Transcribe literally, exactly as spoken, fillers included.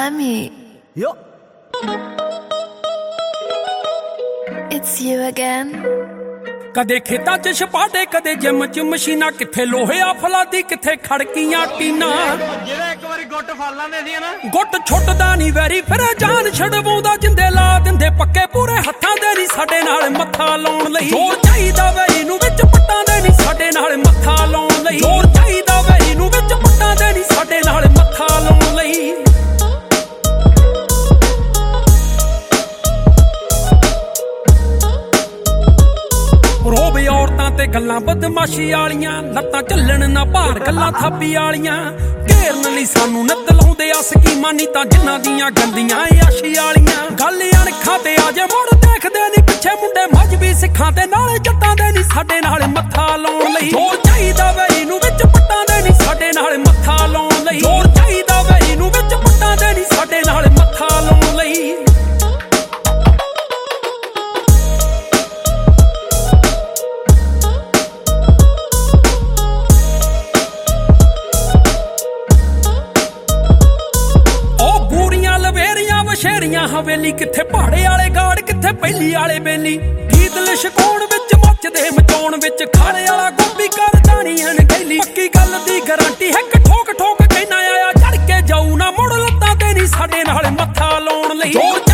Miami. Yo. It's you again. ਕਦੇ ਖੇਤਾਂ 'ਚ ਛਪਾਟੇ ਕਦੇ ਜਿਮ 'ਚ ਮਸ਼ੀਨਾਂ ਕਿੱਥੇ ਲੋਹਿਆ ਫਲਾਦੀ ਕਿੱਥੇ ਖੜਕੀਆਂ ਟੀਨਾਂ ਜਿਹੜਾ ਇੱਕ ਵਾਰੀ ਗੁੱਟ ਫੜ ਲਾਂਦੇ ਸੀ ਨਾ ਗੁੱਟ ਛੁੱਟਦਾ ਨਹੀਂ ਵੈਰੀ ਫਿਰ ਜਾਨ ਛਡਵਾਉਂਦਾ ਜਿੰਦੇ ਲਾ ਦਿੰਦੇ ਪੱਕੇ ਪੂਰੇ ਹੱਥਾਂ ਦੇ ਨਹੀਂ ਸਾਡੇ ਨਾਲ ਮੱਥਾ ਲਾਉਣ ਲਈ ਜ਼ੋਰ ਚਾਹੀਦਾ ਵੈਰੀ ਨੂੰ ਵਿੱਚ ਪੱਟਾਂ ਦੇ ਨਹੀਂ ਸਾਡੇ ਨਾਲ ਮੱਥਾ ਲਾਉਣ ਲਈ ਜ਼ੋਰ ਚਾਹੀਦਾ ਵੈਰੀ ਨੂੰ ਵਿੱਚ ਪੱਟਾਂ ਦੇ ਨਹੀਂ ਸਾਡੇ ਨਾਲ ਮੱਥਾ ਲਾਉਣ ਲਈ ਰੋਵੇ ਔਰਤਾਂ ਤੇ ਗੱਲਾਂ ਬਦਮਾਸ਼ੀ ਵਾਲੀਆਂ ਲੱਤਾਂ ਝੱਲਣ ਨਾ ਭਾਰ ਗੱਲਾਂ ਥਾਪੀ ਵਾਲੀਆਂ ਘੇਰਨ ਲਈ ਸਾਨੂੰ ਨਿੱਤ ਲਾਉਂਦੇ ਆ ਸਕੀਮਾਂ ਨਹੀਂ ਤਾਂ ਜਿਨ੍ਹਾਂ ਦੀਆਂ ਗੰਦੀਆਂ ਆਸ਼ੀ ਵਾਲੀਆਂ ਗੱਲ ਅਣਖਾਂ ਤੇ ਆ ਜੇ ਮੁੜ ਦੇਖਦੇ ਨਹੀਂ ਪਿੱਛੇ ਮੁੰਡੇ ਮਜਬੀ ਸਿੱਖਾਂ ਤੇ ਨਾਲੇ ਜੱਟਾਂ ਦੇ ਨਹੀਂ ਸਾਡੇ ਨਾਲ ਮੱਥਾ ਲਾਉਣ ਲਈ ਜ਼ੋਰ ਚਾਹੀਦਾ ਵੈਰੀ ਨੂੰ ਵਿੱਚ ਪੱਟਾਂ ਦੇ ਨਹੀਂ ਸਾਡੇ ਨਾਲ ਮੱਥਾ ਲਾਉਣ ਲਈ ਜ਼ੋਰ ਚਾਹੀਦਾ ਵੈਰੀ ਨੂੰ ਵਿੱਚ ਪੱਟਾਂ ਦੇ ਨਹੀਂ ਸਾਡੇ ਨਾਲ ਮੱਥਾ ਲਾਉਣ ਲਈ ਸ਼ੇਰੀਆਂ ਹਵੇਲੀ ਕਿੱਥੇ ਪਹਾੜੇ ਵਾਲੇ ਗਾੜ ਕਿੱਥੇ ਪਹਿਲੀ ਵਾਲੇ ਬੇਲੀ ਗੀਤ ਲਿਸ਼ਕਾਉਣ ਵਿੱਚ ਮੱਚਦੇ ਮਚਾਉਣ ਵਿੱਚ ਖਾਰੇ ਵਾਲਾ ਗੋਪੀ ਕਰਦਾ ਨਹੀਂ ਅਣਗਹਿਲੀ ਪੱਕੀ ਗੱਲ ਦੀ ਗਾਰੰਟੀ ਹੈ ਠੋਕ ਠੋਕ ਕਹਿਣਾ ਆਇਆ ਚੜ ਕੇ ਜਾਊ ਨਾ ਮੁੜ ਲੱਤਾਂ ਤੇ ਨਹੀਂ ਸਾਡੇ ਨਾਲ ਮੱਥਾ ਲਾਉਣ ਲਈ